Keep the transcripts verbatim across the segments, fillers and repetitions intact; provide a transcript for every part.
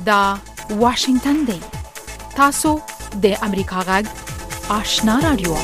دا واشنگتن دی. تاسو د امریکا غږ آشنا رادیو.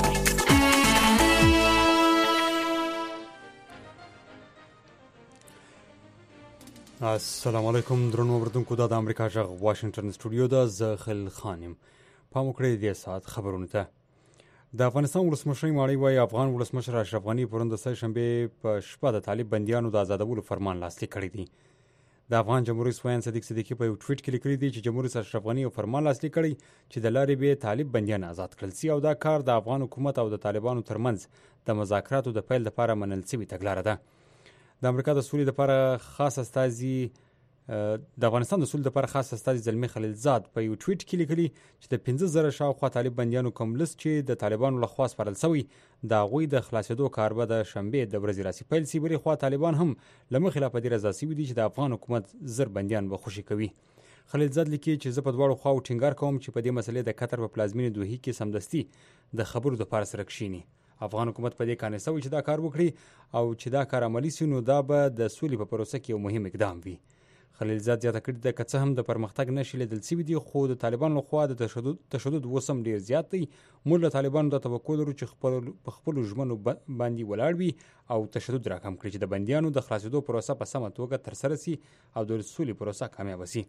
السلام علیکم درنو اوریدونکو، دا د امریکا غږ واشنگتن سټوډیو ده. زه خل خانم. پام وکړئ د ساعت خبرونه ته. د افغانستان ولسمشر ماړی وایي افغان ولسمشر اشرف غني پرون د سه شنبې په شپه د طالب بندیانو د آزادولو فرمان لاسلیک کړی دی. د افغان جمهوریت سویان صدیق صدیقی په یو ټویټ کې لیکلی دی چې جمهوریت اشرف غني یو فرمان لاسلیک کړی چې د لارې به طالب بندیان آزاد کړل شي او دا کار د افغان حکومت او د طالبانو ترمنځ د مذاکراتو د پیل لپاره منل شوی تګلاره ده. د امریکا د سولې لپاره خاص استازي د افغانستان د سولې لپاره خاص استازي زلمی خلیلزاد په یو ټویټ کې لیکلي چې د پنځه زره شاوخوا طالب بندیانو کوم لیست چې د طالبانو لخوا سپارل شوی د هغوی د خلاصېدو کار به د شنبې د ورځې راسي پیل شي. بلې خوا طالبان هم له مخې لا په دې رضا شوي دي چې د افغان حکومت زر بندیان به خوشي کوي. خلیلزاد لیکي چې زه په دواړو خواو ټینګار کوم چې په دې مسلې د قطر په پلازمینې دوحې کې سمدستي د خبرو دپاره سره کښیني. افغان حکومت په دې قانع شوی چې دا کار وکړي او چې دا کار عملي شي نو دا به د سولې په پروسه کې یو مهم اقدام وي. خلیلزاد زیاته کړې ده که څه هم د پرمختګ نښې لیدل شوي دي خو د طالبانو لخوا د تشدد تشدد اوس هم ډېر زیات دی. موږ له طالبانو دا توقع لرو چې خپل په خپلو ژمنو باندې ولاړ وي او تشدد راکم کړي چې د بندیانو د خلاصېدو پروسه په سمه توګه ترسره شي او د سولې پروسه کامیابه شي.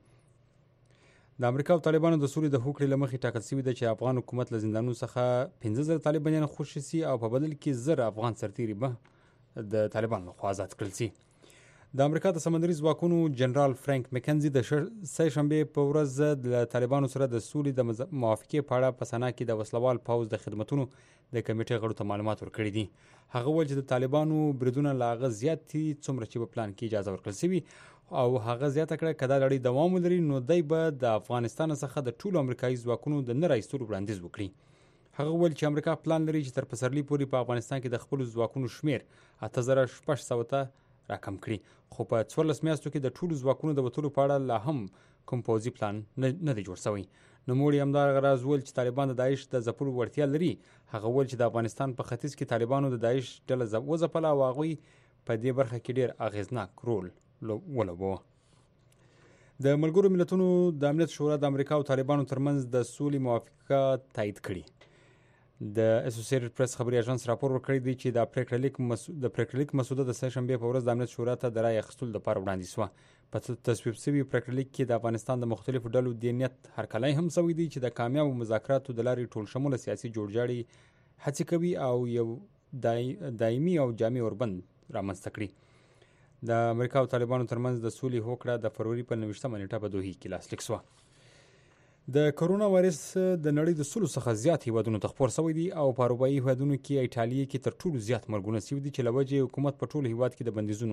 د امریکا او طالبانو د سولې د هوکړې له مخې ټاکل شوي ده چې افغان حکومت له زندانونو څخه پنځه زره طالب بندیان خوشي شي او په بدل کې زر افغان سرتیري به د طالبانو لخوا آزاد کړل شي. د امریکا د سمندري ځواکونو جنرال فرانک مکنزي د سه شنبې په ورځ د طالبانو سره د سولې د موافقې په اړه په سنا کې د وسلوال پوځ د خدمتونو د کمیټې غړو ته معلومات ورکړي دي. هغه وویل چې د طالبانو بریدونه له هغه زیات دي څومره چې په پلان کې اجازه ورکړل شوي او هغه زیاته کړه که دا لړۍ دوام ولري نو دی به د افغانستان څخه د ټولو امریکایي ځواکونو د نه رایستلو وړاندیز وکړي. هغه وویل چې امریکا پلان لري چې تر پسرلي پورې په افغانستان کې د خپلو ځواکونو شمیر اته زره شپږ سوه ته راکم کړي خو په څوارلس میاشتو کې د ټولو ځواکونو د وتلو په اړه لا هم کوم پوځي پلان نه دی جوړ شوی. نوموړي همدغه راز وویل چې طالبان د داعش د ځپلو وړتیا لري. هغه وویل چې د افغانستان په ختیځ کې طالبانو د داعش ډله وځپله او هغوی په دې برخه کې ډېر اغېزناک رول ولوباوه. د ملګرو ملتونو د امنیت شورا د امریکا او طالبانو ترمنځ د سولې موافقه تایید کړي. د اسوسییټډ پریس خبري اژانس راپور ورکړی دی چې د پریکړه لیک د پریکړه لیک مسوده د سه شنبې په ورځ د امنیت شورا ته د رایې اخیستلو لپاره وړاندې شوه. په تصویب شوي پریکړه لیک کې د افغانستان د مختلفو ډلو د نیت هرکلی هم شوی دی چې د کامیابو مذاکراتو د لارې ټول شموله سیاسي جوړجاړی هڅې کوي او یو دایمي او جامع اوربند رامنځته کړي. د امریکا او طالبانو ترمنځ د سولې هوکړه د فروری په نویشتمه نیټه په دوحې کې لاسلیک شوه. د کرونا وایرس د نړۍ د سلو څخه زیات هیوادونو ته خپور شوی دی او په اروپایي هیوادونو کې ایټالیې کې تر ټولو زیات مرګونه شوي دي چې له وجې حکومت په ټول هیواد کې د بندیزونو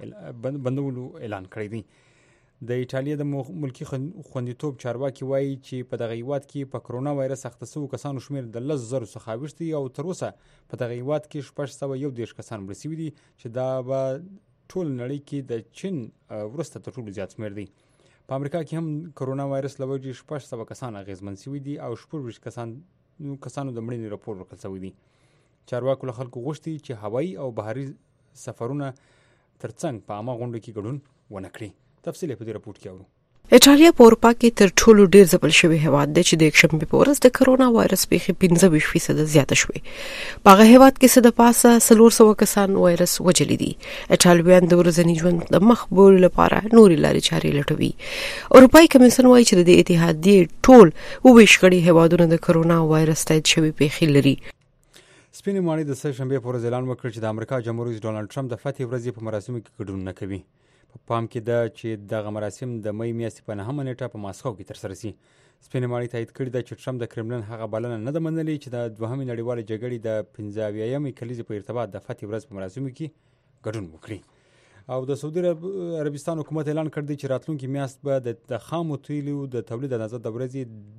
بندولو اعلان کړی دی. د ایټالیا د ملکی خوندیتوب چارواکي وایي چې په دغه هیواد کې په کرونا وایرس اخته شوو کسانو شمیر د لس زرو څخه اوښتی دی او تر اوسه په دغه هیواد کې شپږ سوه یو دېرش کسان مړه شوي دي چې دا به ټول نړۍ کې د چین وروسته تر ټولو زیات شمیر دی. په امریکا کې هم کرونا وایرس له وجې شپږ سوه کسان اغېزمن شوي دي او شپږ ویشت کسان کسانو د مړینې راپور ورکړل شوی دی. چارواکو له خلکو غوښتي چې هوایي او بحري سفرونه ترڅنګ په عامه غونډو کې ګډون ونه کړي. تفصیل په دې راپور کې اورو. ایټالیا په اروپا کې تر ټولو ډیر ځپل شوی هیواد دی چې د یکشنبې په ورځ د کرونا وایرس پیښې پنځه ویشت فیصد زیاته شوې. په هغه هیواد کې څه د پاسه څلور سوه کسان وایرس وجلي دي. ایټالویان د ورځني ژوند د مخبول لپاره نورې لارې چارې لټوي. اروپایي کمیسیون وایي چې د اتحادیې ټول اووه ویشت غړي هیوادونه د کرونا وایرس تایید شوی پیښې لري. سپینې ماڼۍ د سه شنبې په ورځ اعلان وکړ چې د امریکا جمهور رئیس ډونالډ ټرمپ د فتحې ورځې په مراسمو کې ګډون نه کوي. په پام کې ده چې دغه مراسم د مې میاشتې په نهمه نیټه په ماسکو کې ترسره شي. سپینې ماڼۍ تایید کړي ده چې ټرمپ د کرملن هغه بلنه نه ده منلې چې د دوهمې نړیوالې جګړې د پنځه اویایمې کلیزې په ارتباط د فتحې ورځ په مراسمو کې ګډون وکړي. او د سعودي عربستان حکومت اعلان کړ دی چې راتلونکي میاشت به د خامو تیلو د تولید اندازه د ورځې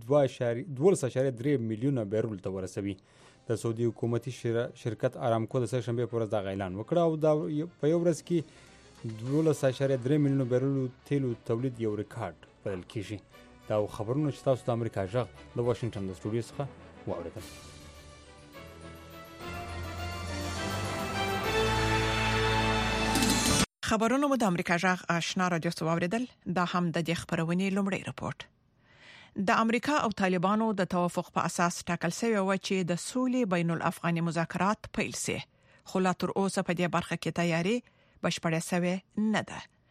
دولس اعشاریه درې میلیونه بیرل ته ورسوي. د سعودي حکومتي شرکت ارامکو د سه شنبې په ورځ دغه اعلان وکړ او دا په یو ورځ کې دولس اعشاریه درې میلیونه بیرل تیلو تولید یو ریکارډ بلل کیږي. دا خبرونه چې تاسو د امریکا غږ د واشنگټن د سټوډیو څخه واوریدل. خبرونه مو د امریکا جغ آشنا رادیو سواوریدل دا هم د دې خبرونې لومړی رپورت د امریکا او طالبانو د توافق په اساس ټاکل شوی و چې د سولې بین الافغاني مذاکرات پیل شي خو لا تر اوسه په دې برخه کې تیاری بشپړه شوی نه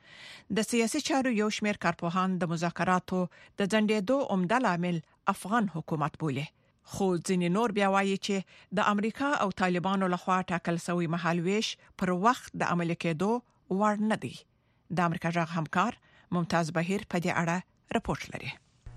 ده د سیاسي چارو یو شمېر کارپوهان د مذاکراتو د ځنډېدو عمده لامل افغان حکومت بولي خو ځینې نور بیا وایي چې د امریکا او طالبانو لخوا ټاکل شوی مهالويش پر وخت د عمل کېدو وړ نه دی د امریکا جغ همکار ممتاز بهیر په دې اړه رپورت لري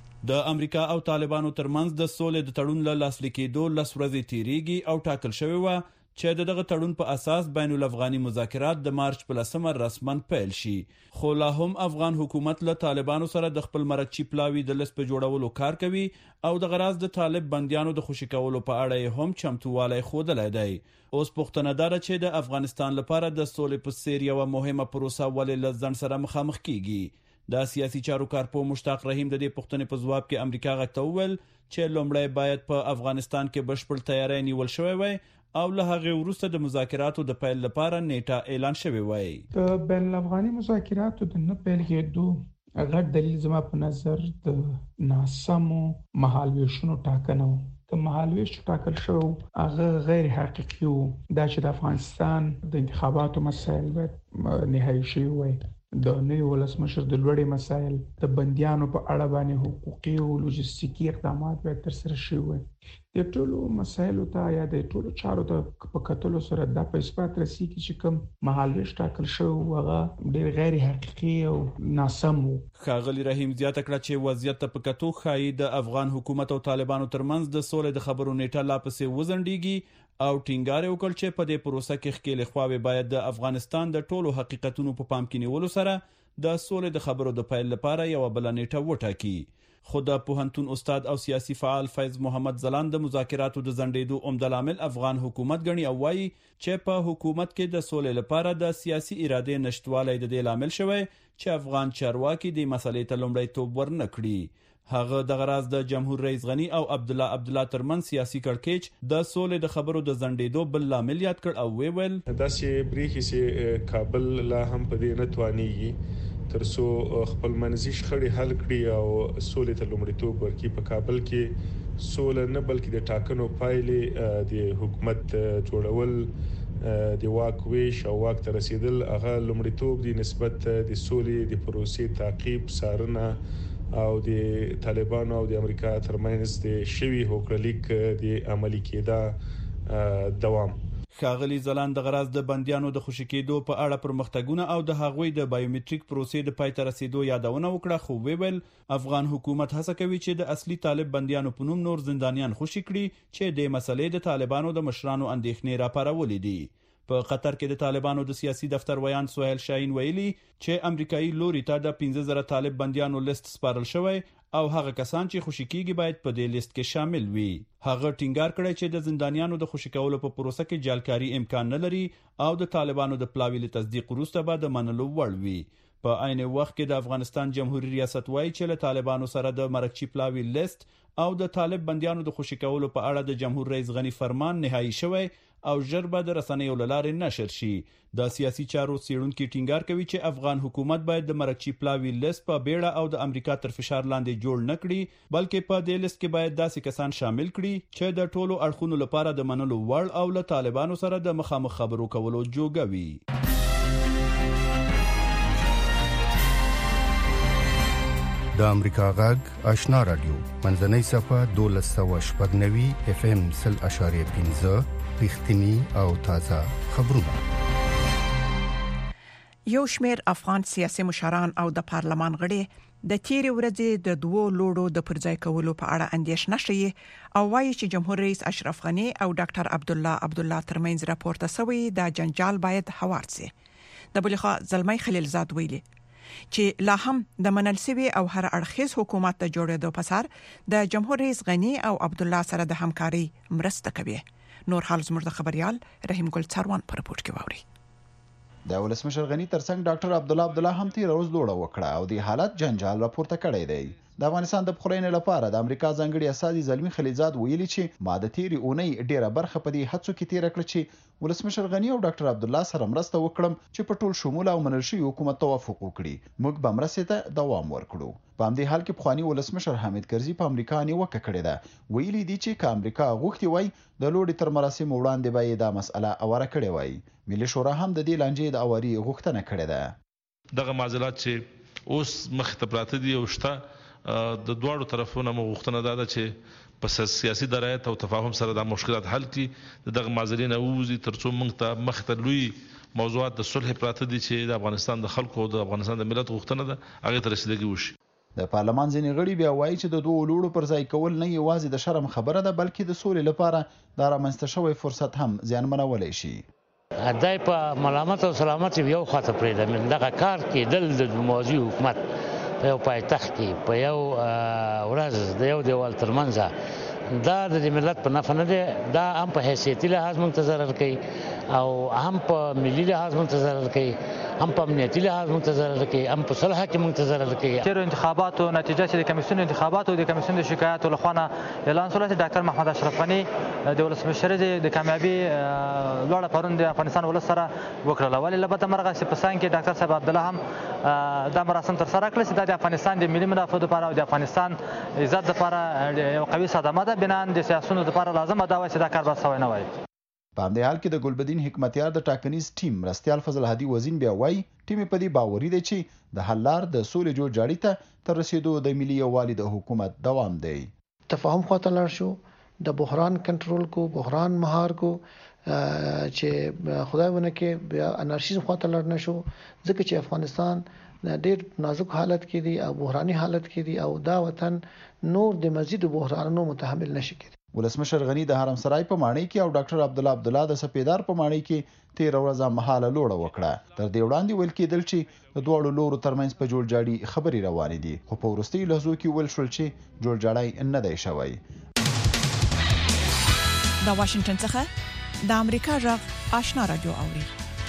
د امریکا او طالبانو ترمنځ د سولې د تړون له لاسلیک کېدو لس ورځې تیریږي او ټاکل شوی و چې دغه تړون په اساس بین الافغاني مذاکرات د مارچ په لسمه رسمن پیل شي خو لا هم افغان حکومت له طالبانو سره د خپل مرکچی پلاوی د لس په جوړولو کار کوي او د غراض د طالب بنديانو د خوشی کولو په اړه هم چمتووالی خوده دی اوس پښتنه دار چې د افغانستان لپاره د سولې په سیر یو مهمه پروسه ولې لزن سره مخامخ کیږي د سیاسي چارو کارپو مشتاق رحیم د دې پښتنې په جواب کې امریکا غوښتل چې لومړی باید په افغانستان کې بشپړ تیاری نیول شوی وي او له هغه وروسته د مذاکراتو د پیل لپاره نیټه اعلان شوی وای د بین الافغاني مذاکراتو د نه پیل کېدو هغه دلیل زما په نظر د ناسمو مهالويشونو ټاکنو د مهالويش ټاکل شو هغه غیر حقيقي وو دا چې د افغانستان د انتخاباتو مسایل به نهایی شي وای د نوي ولسمشر د لوړې مسایل د بنديانو په اړه باندې حقوقي او لوجستیکي اقدامات به تر سره شي وای د ټولو مسایلو ته یا د ټولو چارو ته په کتلو سره د په اثبات رسیدي چې کوم مهالويش ټاکل شو هغه ډېر غیر حقيقي او ناسم وو خاغلی رحیم زیاته کړه چې وضعیت په کتو خای د افغان حکومت او طالبانو ترمنځ د سولې د خبرو نیټه لا پسې وزندېږي او ټینګار وکړ چې په دې پروسه کې خکېل خواوې باید د افغانستان د ټولو حقیقتونو په پام کې نیولو سره د سولې د خبرو د پیل لپاره یو بل نیټه وټاکي خو د پوهنتون استاد او سیاسي فعال فیض محمد زلان د مذاکراتو د ځنډېدو عمده لامل افغان حکومت غني او وايي چې په حکومت کې د سولې لپاره د سیاسي اراده نشټوالی د دې لامل شوی چې افغان چارواکي د مسلې ته لومړیتوب ورنکړي هغه د غراض د جمهور رئیس غنی او عبد الله عبد الله ترمن سیاسي کړکېچ د سولې د خبرو د ځنډېدو بل لامل یاد کړ او ویل دا چې بریخي سي کابل لا هم په دې نه توانيږي ترڅو خپل منځي شخړې حل کړي او سولې ته لومړیتوب ورکړي په کابل کې سول نه بلکې د ټاکنو پایلې د حکومت جوړول د واک ویش او واک ته رسیدل هغه لومړیتوب دی نسبت د سولې د پروسې تعقیب څارنه او د طالبانو او د امریکا ترمنځ د شوی هوکړلیک د عملي کېدا دوام خاغلی زلان د غراض د بنديانو د خوشی کېدو په اړه پرمختګونه او د هغوی د بایومټریک پروسې د پای ته رسیدو یادونه وکړه خو ویل افغان حکومت هڅه کوي چې د اصلي طالب بنديانو په نوم نور زندانیان خوشی کړي چې د مسلې د طالبانو د مشرانو اندېښنې راپارولې دي په قطر کې د طالبانو د سیاسي دفتر ویان سہیل شاهین ویلي چې امریکایي لوري ته د پنځه زره طالب بنديانو لیست سپارل شوی او هغه کسان چې خوشی کیږي باید په دې لیست کې شامل وي هغه ټینګار کړی چې د زندانیانو د خوشی کولو په پروسه کې جالکاری امکان نه لري او د طالبانو د پلاوی له تصدیق وروسته به د منلو وړ وي په عین وخت کې د افغانستان جمهوریت ریاست وایي چې له طالبانو سره د مرکچی پلاوی لیست او د طالب بنديانو د خوشی کولو په اړه د جمهور رئیس غنی فرمان نهایی شوی او ژر به د رسنیو لارې نشر شي د سیاسي چارو څېړونکو ټینګار کوي چې افغان حکومت باید د مرکچی پلاوی لیست په بیړه او د امریکا تر فشار لاندې جوړ نه کړي بلکې په دې لیست کې باید داسې کسان شامل کړي چې د ټولو اړخونو لپاره د منلو وړ او له طالبانو سره د مخامخ خبرو کولو جوګه وي د امریکا غږ آشنا رادیو منځنۍ صفه دولس سوه شپږ نوي اف ام سل اشاریه پنځه رښتینی او تازه خبرونه یو شمېر افغان سیاسي مشران او د پارلمان غړي د تیرې ورځې د دوو لوړو د پرځای کولو په اړه اندېښنه شي او وايي چې جمهور رئیس اشرف غنی او ډاکټر عبد الله عبد الله ترمنځ راپورته شوی د جنجال باید هوار شي د بلخا زلمی خلیلزاد ویلي چې لا هم د منل سوي او هر اړخیز حکومت د جوړېدو په سر د جمهور رئیس غنی او عبد الله سره د همکاري مرسته کوي نور حال زموږ د خبريال رحیم ګل څاروان په رپورت کې ووري د ولسمشر غنی ترڅنګ ډاکټر عبد الله عبد الله هم تیر روز دوړه وکړه او د حالت جنجال راپورته کړی دی د افغانستان د پخلاینې لپاره د امریکا ځانګړي استازي زلمی خلیلزاد ویلي چې ما د تیری اونۍ ډیره برخه په دې هڅو کې تیر کړ چې ولسمشر غنی او ډاکټر عبد الله سره مرسته وکړم چې په ټول شمول او منل شوی حکومت توافق وکړي موږ به مرسته ته دوام ورکړو. په همدې حال کې پخوانی ولسمشر حامد کرزي په امریکا نیوکه کړې ده. ویلي دي چې که امریکا غوښتي وای د لوړې تر مراسم وړاندې به یې دا مسأله اواره کړې وای. ملي شورا هم د دې لانجې د اواري غوښتنه کړې ده. دغه معضلات چې اوس مخ ته پراته دي او شته د دوړو طرفونو غوښتنه ده چې په سیاسي درایت او تفاهم سره د مشکلات حل کړي. دغه معضلې نه ووځي ترڅو موږ ته مخ ته لوی موضوعات د صلح پراته دي چې د افغانستان د خلکو او د افغانستان د ملت غوښتنه ده هغه ته رسیدګي وشي. د پارلمان ځینې غړي بیا وایي چې د دوه لوړو پر ځای کول نه یوازې د شرم خبره ده بلکې د سولې لپاره د رامنځته شوی فرصت هم زیانمنولی شي. دای په ملامت او سلامت یو خاطر پرېږده دغه کار کېدل د موازي حکومت په یو پایتخت کې په یو ورځ د یو دیوال ترمنځ دا د ملت په نفع نه دی. دا هم په حیثیتي لحاظ موږ ته ضرر کوي او هم په ملي لحاظ موږ ته ضرر کوي هم په امنیتي لحاظ موږ ته ضرر کوي هم په صلح کې موږ ته ضرر کوي. تیرو انتخاباتو نتیجه چې د کمیسیون انتخاباتو د کمیسیون د شکایاتو له خوا نه اعلان شوه چې ډاکټر محمد اشرف غني د ولسمشرۍ د کامیابي لوړه پرون د افغانستان ولس سره وکړله. ولې له بده مرغه چې په سان کې ډاکټر صاحب عبدالله هم دا مراسم ترسره کړل چې دا د افغانستان د ملي منافعو لپاره او د افغانستان عزت لپاره یو قوي صدمه ده. بنان د سیاسونو لپاره لازمه ده چې دا کار به سوی نه وای. په همدې حال کې د ګلبدین حکمتیار د ټاکنیز ټیم مرستیال فضل هادي وزین بیا وایي ټیم په دې باوري دی چې د حل لار د سولې جوړجاړي ته تر رسیدو د ملي یووالي د حکومت دوام دی. تفاهم خواته لاړ شو د بحران کنټرول کو بحران مهار کو چې خدای ونه کې بیا انارشیزم خواته لاړ نشو ځکه چې افغانستان ډېر نازک حالت کې دی او بحراني حالت کې دی او دا وطن نور د مزید بحرانونو متحمل نشي کېدی. ولسمشر غنی د حرم سرای په ماڼۍ کې او ډاکټر عبد الله عبد الله د سپیدار په ماڼۍ کې تیر ورځ مهاله لوړه وکړه. تر دې وړاندې ویل کېدل چې د دوه لورو ترمنځ په جوړجاړي خبري روانې دي خو په ورستي لحظو کې ویل شول چې جوړجاړی نه دی شوی. د واشنگټن څخه د امریکا غږ آشنا رادیو اوري.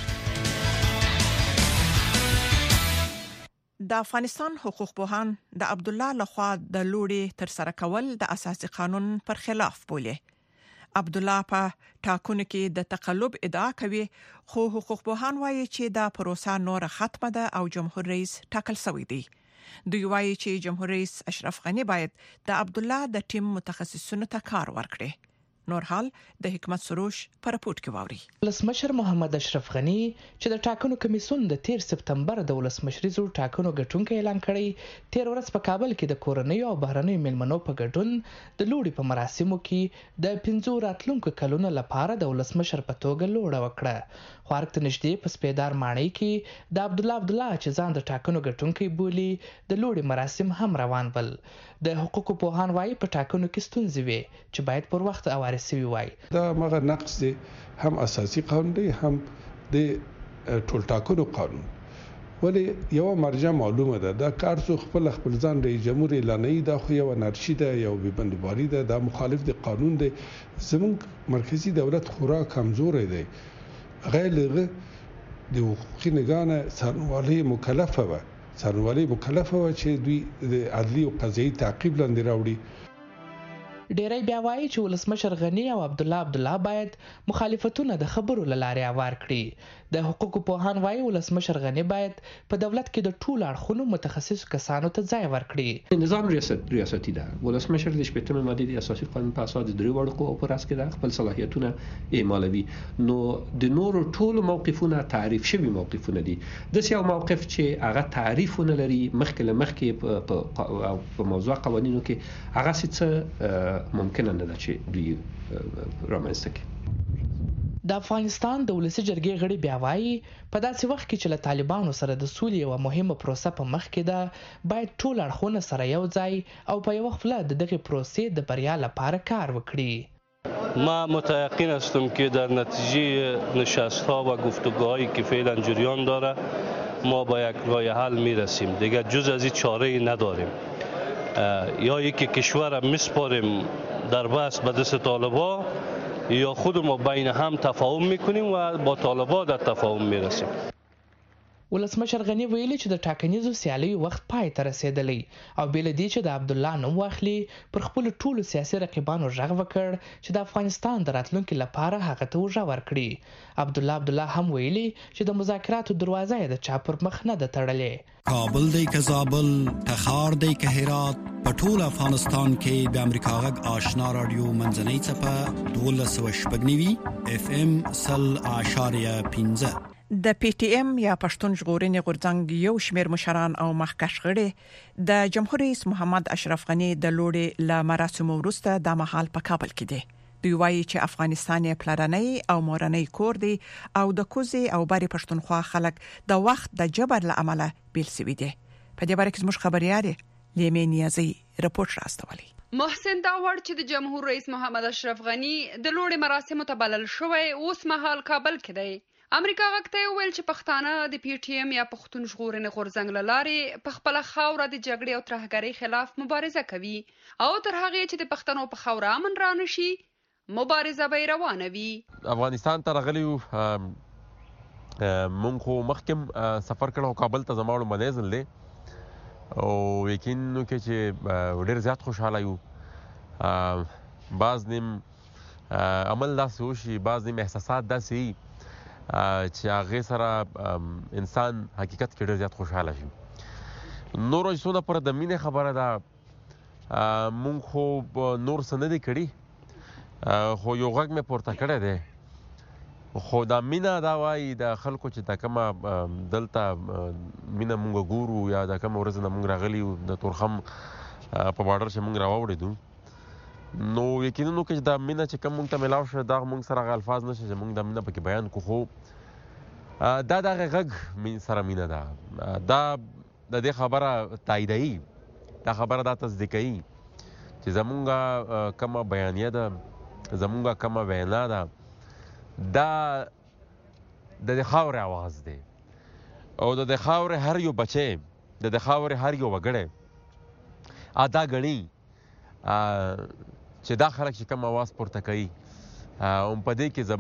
د افغانستان حقوق پوهان د عبد الله لخوا د لوړې تر سره کول د اساسي قانون پر خلاف بوله. عبد الله په ټاکنو کې د تقلب ادعا کوي خو حقوق پوهان وایي چې دا پروسه نور ختمه ده او جمهور رئیس ټاکل شوی دی. دوی وایي چې جمهور رئیس اشرف غنی باید د عبد الله د ټیم متخصصینو ته کار ورکړي. نور حال د حکمت سروش پر رپورت کې واوري. ولسمشر محمد اشرف غنی چې د ټاکنو کمیسیون د تیر سپتمبر د ولسمشریزو ټاکنو ګټونکو اعلان کړی تیر ورځ په کابل کې د کورنۍ او بهرنۍ میلمنو په ګډون د لوړي په مراسمو کې د پنځو راتلونکو کلونو لپاره د ولسمشر په توګه لوړه وکړه. خو ارګ نږدې په سپیدار ماڼۍ کې د عبد الله عبد الله چې ځان د ټاکنو ګټونکي بولي د لوړي مراسم هم روان ول. د حقوقو پوهان وایي په ټاکنو کې ستونزې وي چې باید پر وخت اواره سوي وای. دا مغه نقص دی هم اساسي قانون دی هم د ټول ټاکنو قانون. ولی یو مرجع معلومه ده دا کار څو خپل خپل ځان رئیس جمهور اعلانوي دا خو یو انارشي ده یو بندباري ده دا مخالف د قانون دی. زموږ مرکزی دولت خورا کمزور دی. غیر لغه د حقوقي نگانه څارنوالي مکلفه و څارنوالي مکلفه و چې دوی د عدلي او قضایي تعقیب لاندې راوړي. ډیری بیا وایي چې ولسمشر غنی او عبد الله عبد الله باید مخالفتونه د خبرو لاره اوار کړي. د حقوقو پوهان وایي ولسمشر غنی باید په دولت کې د ټولو اړخونو متخصص کسانو ته ځای ورکړي. نظام ریاست ریاستي ده. ولسمشر د شپږمې ماده د اساسي قانون په اساس د درې وړ قوو پر اساس کې خپل صلاحیتونه اعمالوي. نو د نورو ټولو موقفونه تعریف شوي موقفونه دي. د سیاو موقف چې هغه تعریفونه لري مخکې له مخکې په موضوع قوانینو کې هغه څه ممکنه نه ده چې دوی رامنځته کړي. د افغانستان د ولسی جرګې غړي بیا وایي په داسې وخت کې چې له طالبانو سره د سولې یو مهمه پروسه په مخ کې ده باید ټول اړخونه سره یو ځای او په یو خپل د دغه پروسې د بریا لپاره کار وکړي. ما متيقن هستم که در نتیجه نشست‌ها و گفتگوهایی که فعلا جریان داره ما با یک راه حل میرسیم. دیگه جز از این چاره‌ای نداریم. یا یکی کشور را میسپاریم در بس به دست طالبا یا خود ما بین هم تفاهم میکنیم و با طالبا در تفاهم میرسیم. ولسمشر غنی ویلي چې د ټاکنیزو سیالیو وخت پای ته رسیدلی او بل دې چې د عبد الله نوم واخلي پر خپل ټولو سیاسي رقیبانو ژغ وکړ چې د افغانستان د راتلونکو لپاره هغه ته وژه ورکړي. عبد الله عبد الله هم ویلي چې د مذاکراتو دروازه یې د چا پر مخ نه ده تړلې. کابل دی که زابل، تخار دی که هرات، په ټول افغانستان کې د امریکا غږ آشنا رادیو منځنۍ څپه دولس سوه شپږ نوي اف ام سل اعشاریه پنځه. د پی ټی ایم یا پښتون ژغورنې غورځنګ یو شمېر مشران او مخکښ غړي د جمهور رئیس محمد اشرف غنی د لوړې ل مراسمو وروسته د مهال په کابل کې دي. دوی وایي چې افغانستان یې پلرنۍ او مورنۍ کور دی او د کوزي او بری پښتونخوا خلک د وخت د جبر له امله بیل سوي دي. په دې باره کې زموږ خبريال لیمه نیازي رپورټ راستولی. محسن داوړ چې د جمهور رئیس محمد اشرف غنی د لوړې مراسمو ته بلل شوی اوس مهال کابل کې دی. امریکا غږ ویل چې پښتانه د پی ټی ایم یا پښتون ژغورنې غورځنګ له لارې په خپل خاوره د جګړې او ترهګرۍ خلاف مبارزه کوي او تر هغه چې د پښتنو په خاوره امن را نشي مبارزه به روانه وي. افغانستان ته راغلیو مونږ خو مخکم سفر کړو کابل ته زموږ منځل دی او یقین نو کې چې ډېر زیات خوشاله یو. بعض نیم عمل داسې وشي، بعض نیم احساسات داسې چې هغه سره انسان حقیقت کې ډېر زیات خوشاله شي. نور څونه پر د مینې خبره ده، مونږ خو نور څه نه دي کړي، خو یو غږ مې پورته کړی دی، خو دا مینه دا وایي د خلکو چې دا کومه دلته مینه مونږ ګورو یا دا کومه ورځ نه مونږ راغلي د تورخم په بارډر چې مونږ راوړېدو، نو یقینا کې دا مینه چې کوم مونږ ته ملاو شو دا مونږ سره الفاظ نشي چې مونږ د مینه پکې بیان کو، خو دا دغه غږ مين سره مینه ده. دا د دې خبره تاییدوي، دا خبره دا تصدیقوي چې زمونږ کومه بیانیه ده، زمونږ کومه وینا ده، دا د دې خاورې اواز دی او د دې خاورې هر یو بچی، د دې خاورې هر یو وګړی ادا ګڼي چې دا خلک چې کوم اواز پورته کوي او په دې کې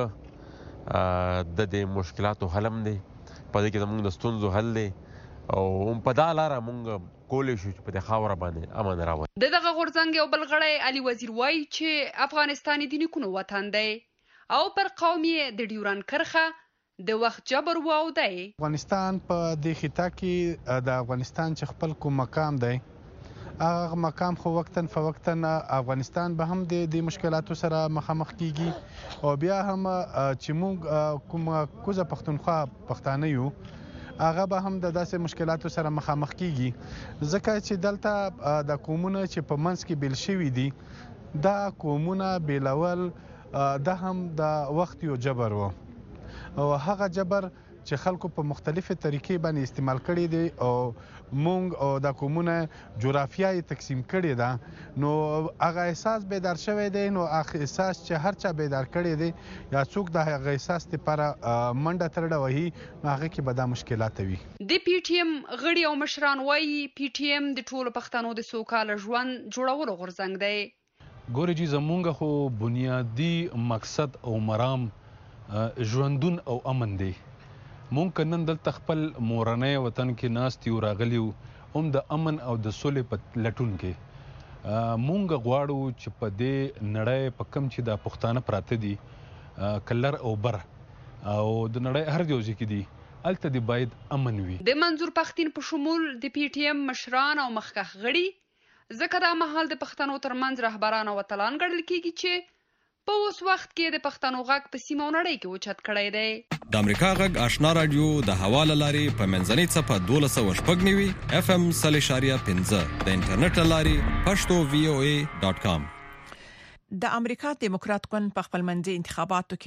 زمونږ د دې مشکلاتو حل هم دی، په دې کې زمونږ د ستونزو حل دی او په دا لاره مونږ کولی شو چې په دې خاوره باندې امن راولو. د دغه غورځنګ یو بل غړی علي وزیر وایي چې افغانستان د نیکونو وطن دی او پر قوم یې د ډیورند کرښه د وخت جبر واو دی. افغانستان په دې خطه کې د افغانستان چې خپل کوم مقام دی هغه مقام خو وقتن فوقتن افغانستان به هم د مشکلاتو سره مخامخ کیږي او بیا هم چې موږ کوم کوزه پښتونخوا پښتانه یو هغه به هم د داسې مشکلاتو سره مخامخ کیږي ځکه چې دلته د قومونه چې په منځ کې بیل شوي دي دا قومونه بیلول دا هم د وخت یو جبر و او هغه جبر چې خلکو په مختلفه طریقې باندې استعمال کړي دي او مونږ او د قومونه جغرافیایي تقسیم کړي ده، نو هغه احساس بیدار شوی دی، نو هغه احساس چې هر چا بیدار کړي دي یا څوک د هغه احساس لپاره منډه ترډه وهي نو هغه کې به دا مشکلات وي. د پی ټی ایم غړي او مشران وایي پی ټی ایم د ټولو پښتنو د سوکاله ژوند جوړولو غورځنګ دی. ګورې جی زمونږ خو بنیادی مقصد او مرام ژوندون او امن دی. مونږ نن دلته خپل مورنۍ وطن کې ناست یو راغلی هم د امن او د سولې په لټون کې. مونږ غواړو چې په دې نړۍ په کم چې د پښتانه پراته دي کلر او بر او د نړۍ هر یو ځای کې دي هلته دې باید امن وي. د منظور پښتین په شمول د پی ټی ایم مشران او مخکښ غړي ځکه دا مهال د پښتنو ترمنځ رهبران او اتلان ګڼل کېږي چې په اوس وخت کې د پښتنو غږ په سیمه او نړۍ کې اوچت کړی دی. د امریکا غږ آشنا رادیو د حواله لارې په منځنۍ څپه دولس سوه شپږ نوي اف ام سل اشاریه پنځه د انټرنیټ لارې پښتو وی او ای ډاټ کام. د امریکا دیموکرات ګوند په خپل منځي انتخاباتو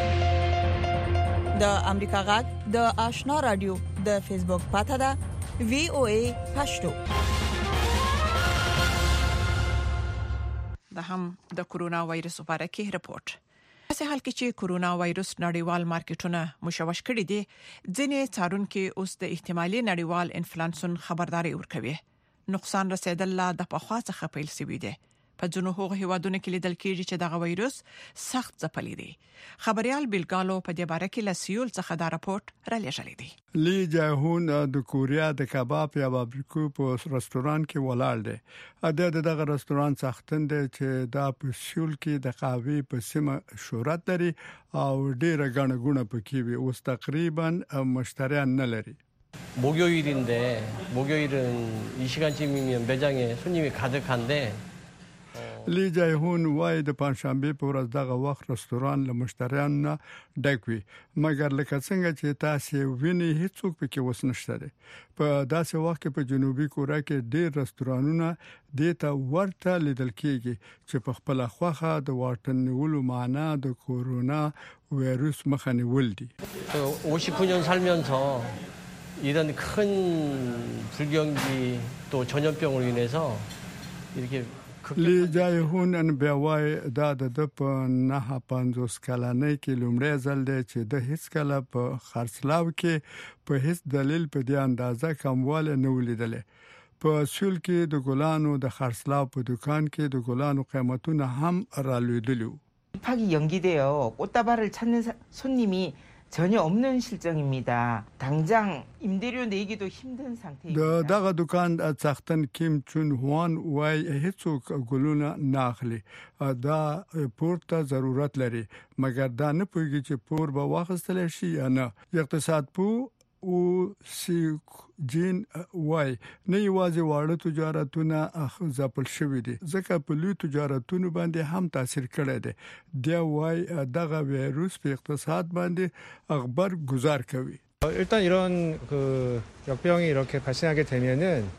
کې د امریکا غږ د آشنا رادیو د فیسبوک پاته ده وی او ای پښتو. د هم د کورونا وایرس په اړه کې رپورت. په حال کې چې کورونا وایرس نړیوال مارکیټونه مشوش کړي دي، ځینې څارونکو اوس د احتمالي نړیوال انفلاسیون خبرداري ورکوي. نقصان رسیدل لا د پخوا څخه پیل شوی دی. په ځینو هغو هیوادونو کې لیدل کېږي چې دغه وایروس سخت ځپلي دي. خبريال بیلګالو په دې باره کې لسیول څخه دا راپورټ را لېږلی دی. لی جاهون د کوریا د کباب یا باربیکیو په رستوران کې ولاړ دی. اده دغه رستوران څختن دی چې دا په سیول کې د قهوه په سیمه شهرت لري او ډیره غنه غونه پکې وي. اوس تقریبا مشتریان نه لري. 목요일인데 목요일은 이 시간쯤이면 매장에 손님이 가득한데 لی جاهون وای د پنځشنبه په ورځ دغه وخت رستوران له مشتریانو ډک وي، مګر لکه څنګه چې تاسو ویني هیڅوک پکې وسنشته. په داسې وخت کې په جنوبي کوریا کې ډېر رستورانونه دیتا ورته لیدل کېږي چې په خپل خوخه د واټن نیولو معنا د کورونا وایروس مخه نیول دي. 오십구 년 살면서 이런 큰 불경기 또 전염병으로 인해서 이렇게 لی جاهون ان بیاوای دا د په نه پنځوس کلنۍ کې لومړی ځل دی چې د هیڅ کله په خرڅلاو کې په هیڅ دلیل په دې اندازه کمواله نه ولیدل. په سیول کې د ګلانو د خرڅلاو په دکان کې د ګلانو قیمتونه هم رالویدلو. 입학이 연기되어 꽃다발을 찾는 손님이 전혀 없는 실정입니다. 당장 임대료 내기도 힘든 상태입니다. دغه دکان څختن کیم چون هوان وای هیڅوک ګلونه ناخلي. دا پورته ضرورت لري، مګر دا نه پوهیږي چې پور به واخستل شي یا نه. اقتصاد پو او سی جین وای نه یوازې واړه تجارتونه ځپل شوې دي، ځکه په لوی تجارتونو باندې هم تاثیر کړی دی. دا وای دغه وایروس په اقتصاد باندې اخبار گزار کوي. 일단 이런 그 역병이 이렇게 발생하게 되면은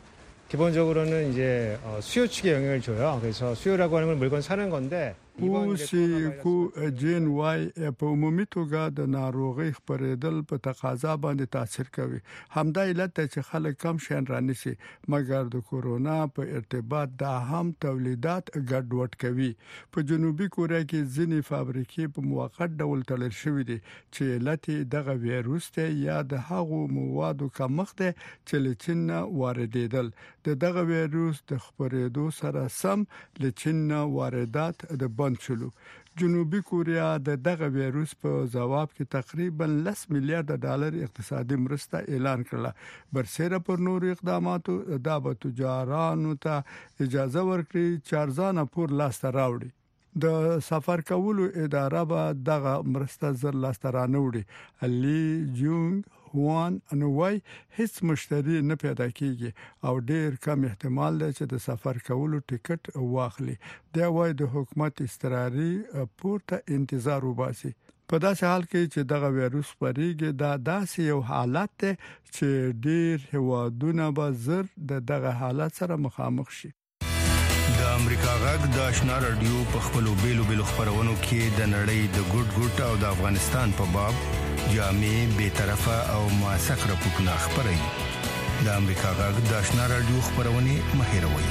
기본적으로는 이제 수요 측에 영향을 줘요. 그래서 수요라고 하는 건 물건 사는 건데 اوسی کو جین وای په عمومي توګه د ناروغي خبرېدل په تقاضا باندې تاثیر کوي. همدا علت چې خلک کم شین رانیسي، مګر د کورونا په ارتباط دا هم تولیدات ګډوډ کوي. په جنوبي کوریا کې ځینې فابریکې په موقت ډول تړل شوې دي چې علت دغه وایروس ته یا د هغو موادو کمښت چې له چین واردېدل. دغه وایروس د خبرېدو سره سم له چین واردات د چلو. جنوبي کوریا د دغه وایروس په جواب کې تقریبا لس میلیارډ ډالر اقتصادي مرسته اعلان کړه. برسره پر نور اقداماتو د تجارانو ته اجازه ورکړي چې ارزانه پور لاسته راوړي. د سفر کولو اداره به دغه مرسته زر لاسته راوړي. لی جونګ هوان انوای هیڅ مشتری نه پیدا کیږي او ډیر کم احتمال دی چې د سفر کولو ټیکټ واخلي. دا وای د حکومت استراري پورته انتظار وباسي. په داسې حال کې چې دغه وایروس پریږي، دا داسې یو حالت دی چې ډیر هوادونه به زر د دغه حالت سره مخامخ شي. د امریکا غږ د آشنا رادیو په خپلو بیلو بیلو خبرونو کې د نړۍ د ګډ ګډ او د افغانستان په باب جامع به طرفه او موثق راپورټونه خبري. د امریکا غږ د آشنا رادیو خبرونه مهیروي.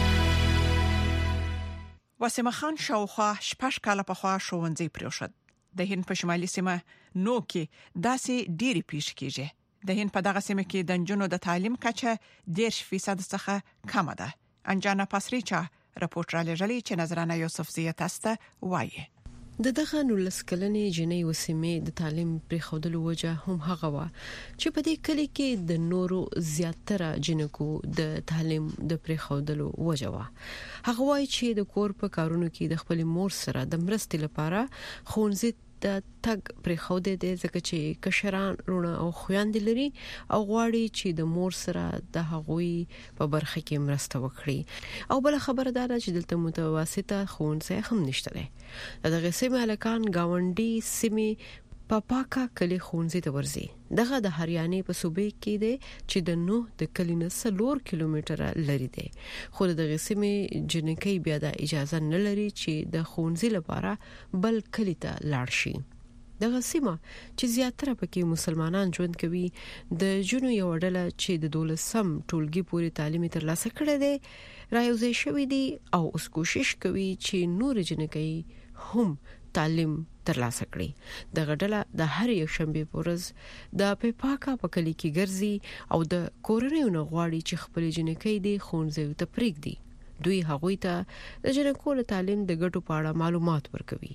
وسیمه خان شاوخوا شپږ کاله په خوا شوونځي پریوشد. د هند په شمالي سیمه نو کې داسې ډيري پیښ کیږي. د هند په دغه سیمه کې د جنونو د تعلیم کچه ډیر فیصد څخه کم ده. انجانا پاسریچا راپورټ را لېږلی چې نظرانه یوسف زیات استه وایي. د دغه نولس کلنې جنۍ وسیمې د تعلیم پرې خودلو وجه هم هغه وا چې په دې کلی کې د نورو زیاتره جنکو د تعلیم د پرې خودلو وجه وا. هغه وایي چې د کور په کارونو کې د خپل مور سره د مرستې لپاره خونځي د تګ پرې خوده دي، ځکه چې کشران رونه او خويندې لري او غواړي چې د مور سره د هغوی په برخه کې مرسته وکړي. او بل خبره ده چې دلته متوسطه خونځي هم نشته. دغه سیمه الکان گاونډي سیمه پاپاکا کلی خونځي ته ورځي. دغه د هریانې په صوبې کې دی چې د نو د کلینه سلور کیلومتره لري دی. خو دغه سیمه جنکی بیا د اجازه نه لري چې د خونځي لپاره بل کلی ته لاړ شي. دغه سیمه چې زیاتره پکې مسلمانان ژوند کوي، د جنو یو ډله چې د دولسم ټولګي پورې تعلیم ترلاسه کړی دی رايوځي شوی دی او اوس کوشش کوي چې نور جنکی هم تعلیم ترلاسه کړي. د غډله د هر یک شنبه پورز د پیپاکا په کلی کې ګرځي او د کورنۍ نه غواړي چې خپل جنکۍ دی خونځي ته پریږدي. دوی هغوی ته د جنکو له تعلیم د ګټو په اړه معلومات ورکوي.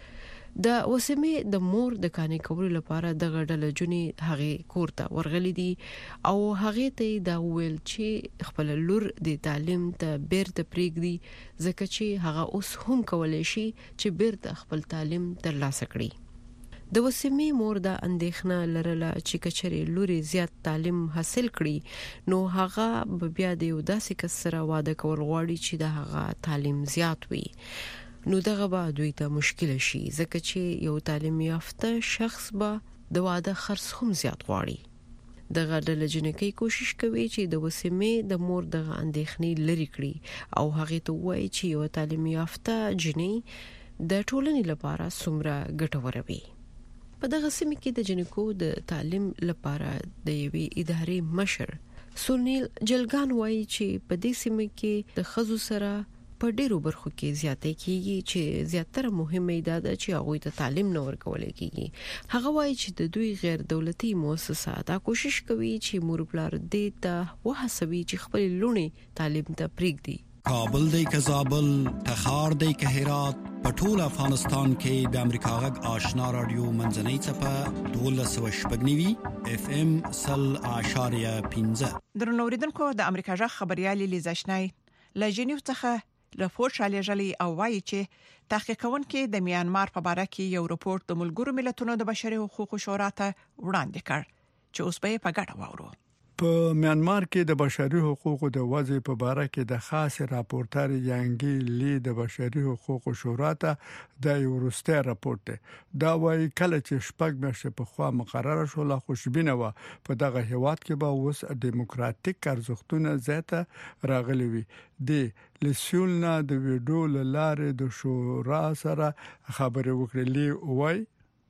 د وسمې د مور د کانې کولو لپاره د غډل جونی هغه کورته ورغلي دي او هغه ته دا ویل چې خپل لور د تعلیم ته بیرته پریږدي ځکه چې هغه اوس هم کولای شي چې بیرته خپل تعلیم ترلاسه کړي. د وسمې مور د اندېښنه لرله چې کچري لوري زیات تعلیم حاصل کړي نو هغه بیا د یو داسې کس سره واده کول غواړي چې د هغه تعلیم زیات وي. نو دغه به دوی ته مشکل شي ځکه چې یو تعلیم یافته شخص به د واده خرڅ هم زیات غواړي. دغه ډله جنکی کوشش کوي چې د وسمې د مور د اندېښنې لري کړي او هغه ته وایي چې یو تعلیم یافته جنۍ د ټولنې لپاره څومره ګټوره وي. په دغه سیمه کې د جنکو د تعلیم لپاره د یوې ادارې مشر سونیل جلګان وایي چې په دې سیمه کې د خزو سره په ډیرو برخو کې زیاتې کیږي چې زیاتره مهمه ده چې هغه ته تعلیم نه ورکول کیږي. هغه وایي چې د دوی غیر دولتي مؤسسات کوشش کوي چې مور پلار دې ته وهڅوي چې خپل لونی تعلیم ته پریږدي. کابل دی که زابل، تخار دی که هرات، په ټول افغانستان کې د امریکا غږ آشنا رادیو منځنۍ څپه دولس سوه شپږ نوي اف ام سل اشاریه پنځه. درنو اوریدونکو د امریکا غږ خبريالي لیزاشنای لجنیو څخه رپورټ شالې جلي او وایي چې تحقیق کوونکي د میانمار په اړه کې یو رپورټ د ملګرو ملتونو د بشري حقوقو شورا ته وړاندې کړ چې اوس به په ګډه واورو. په میانمار کې د بشري حقوقو د وضع په اړه کې د خاص راپورټر یانګي لی د بشري حقوقو شورا ته د یورسته راپورټ دی. دا وايي کله چې شپږ میاشتې په خوا مقرره شو لا خوشبینه و په دغه هیواد کې به اوس دیموکراتیک ارزښتونه زیاته راغلي وي. د لسیولنا د ویډیو لاره د شورا سره خبرې وکړې. لی وايي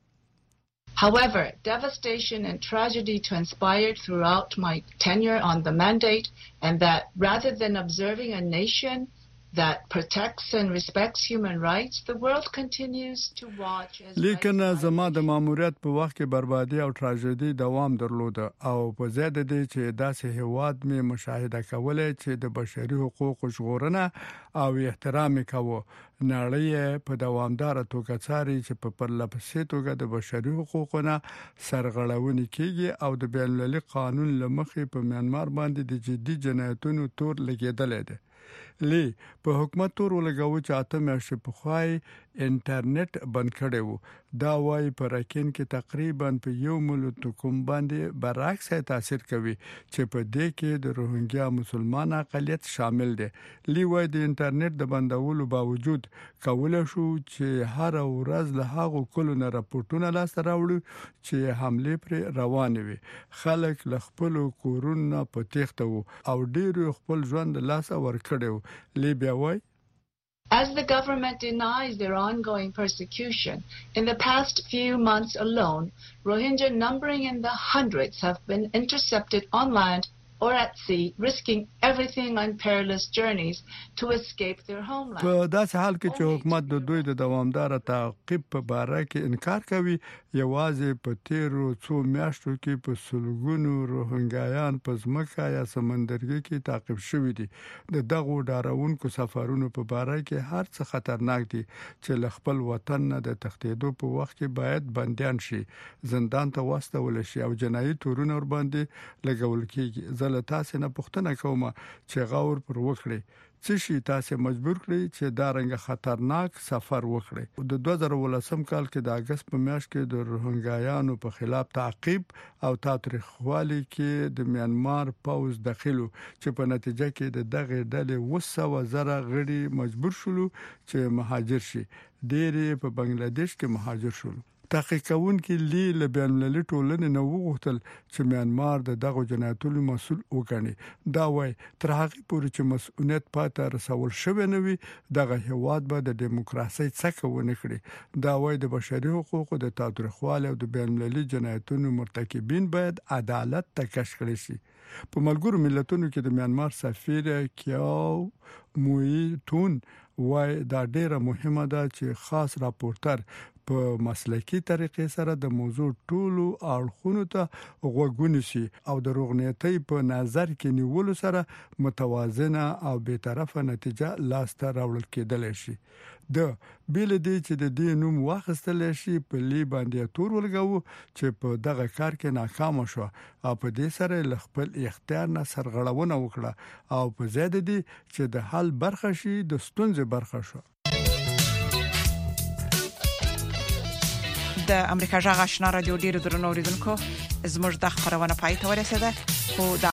However, devastation and tragedy transpired throughout my tenure on the mandate, and that rather than observing a nation that protects and respects human rights, the world continues to watch as لیکن زما د ماموریت په وخت کې بربادي او تراژیدي دوام درلوده او په زیاده دي چې داسې هیواد می مشاهده کولای چې د بشري حقوقو ژغورنه او احترام کوي. نړۍ په دوامدار توګه څاري چې په پرلپسې توګه د بشري حقوقونو سرغړونې کیږي او د بین المللي قانون لمخې په میانمار باندې د جدي جنایتونو تور لګیدل دي. لی په حکومت تور ولګاو چې اته میاشتې په خوای انټرنیټ بند کړي وو. دا وايي په راکین کې تقریبا په یو ملت کوم باندې برعکس تاثیر کوي چې په دې کې د روهینګیا مسلمان اقلیت شامل دي. لی وايي د انټرنیټ د بندولو باوجود کولای شو چې هر ورځ له هغو کلونو راپورټونه لاسته راوړو چې حمله پر روان وي. خلک له خپل کورونو په تخته وو او ډیر خپل ژوند لاسه ورکړي. لی بیا وايي As the government denies their ongoing persecution, in the past few months alone, Rohingya numbering in the hundreds have been intercepted on land or at sea, risking everything on perilous journeys to escape their homeland. په داسې حال کې چې حکومت د دوی د دوامدار تعقیب په اړه کې انکار کوي، یوازې په تیرو څو میاشتو کې په سلګونو روهینګایان په ځمکه یا سمندرګي کې تعقیب شوي دي. د دغو ډارونکو سفرونو په اړه کې هر څه خطرناک دي چې خپل وطن نه د تښتېدو په وخت کې باید بنديان شي، زندان ته واستول شي او جنایي تورونه ور باندې لګول کیږي. له تاسو نه پوښتنه کوم چې غور پر وکړي څه شي تاسو مجبور کړی چې دا رنګ خطرناک سفر وکړي. د دوه زره ولسم کال کې د اگست په میاشت کې د روهینګایانو په خلاف تعقیب او تاریخوالي کې د میانمار پوز داخلو چې په نتیجه کې د دغه ډلې وسو زره غړي مجبور شول چې مهاجر شي. ډېری په بنگلاديش کې مهاجر شول. تحقیق کوونکي لی له بین المللي ټولنې نو وغوښتل چې میانمار د دغه جنایتونو مسؤل وګڼي. دا وایي تر هغه پورې چې مسؤلیت پاتې رسول شوی نه وي دغه هیواد به د دیموکراسي څخه ونه کړي. دا وایي د بشري حقوقو د تاوتریخوالي او د بین المللي جنایتونو مرتکبین باید عدالت ته کش کړي شي. په ملګرو ملتونو کې د میانمار سفیر کیاو موي تون وای دا ډیره مهمه ده چې خاص راپورټر په مسلکي طریقې سره د موضوع ټولو اړخونو ته غوږ ونیسي او د روغنيتي په نظر کې نیولو سره متوازنه او به طرفه نتیجه لاسته راوړل کېدل شي. د بیل دی چې د دې نوم واخستل شي په لی باندې تور ولګو چې په دغه کار کې ناکام شو او په دې سره خپل اختیار نه سرغړونه وکړه او په زیاده دي چې د حل برخه شي د ستونزې برخه شو. د امریکا جغ آشنا رادیو ډیرو درنو اوریدونکو زموږ د خبرونه پای ته ورسیده خو د